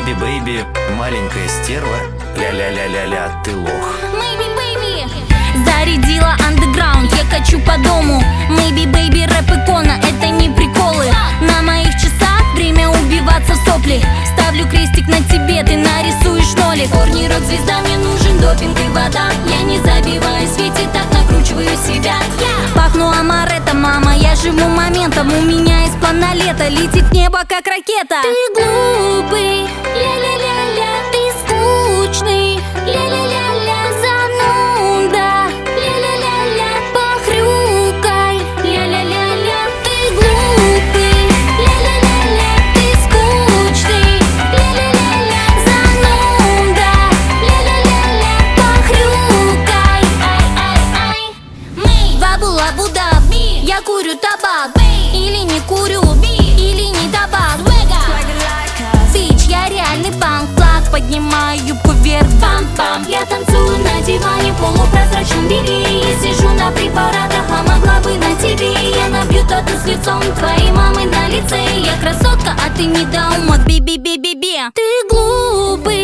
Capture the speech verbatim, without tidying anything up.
Бэйби, бэйби, маленькая стерва, ля-ля-ля-ля-ля, ты лох. Maybe baby, зарядила андеграунд, я качу по дому. Maybe baby, рэп икона, это не приколы. На моих часах время убиваться в сопли. Ставлю крестик на тебе, ты нарисуешь нолик. Корни, рок-звезда, мне нужен допинг и вода. Я не забиваюсь, ведь и так накручиваю себя. Пахну амаретто, мама, я живу моментом. У меня есть план на лето, летит в небо как ракета. Ты глупый, ля-ля-ля-ля, ты скучный, ля-ля-ля-ля, зануда, ля-ля-ля-ля, похрюкай, ля-ля-ля-ля. Ты глупый, ля-ля-ля-ля, ты скучный, ля-ля-ля-ля, зануда, ля-ля-ля-ля, похрюкай, ай-ай-ай. Мы бабула-буда, я курю табак, или не курю, или не табак. Бич, я реальный панк, флаг, поднимаю юбку вверх, пам-пам. Я танцую на диване в полупрозрачном белье. Я сижу на препаратах, а могла бы на тебе. Я набью тату с лицом твоей мамы на лице. Я красотка, а ты недоумок, би-би-би-би-би. Ты глупый,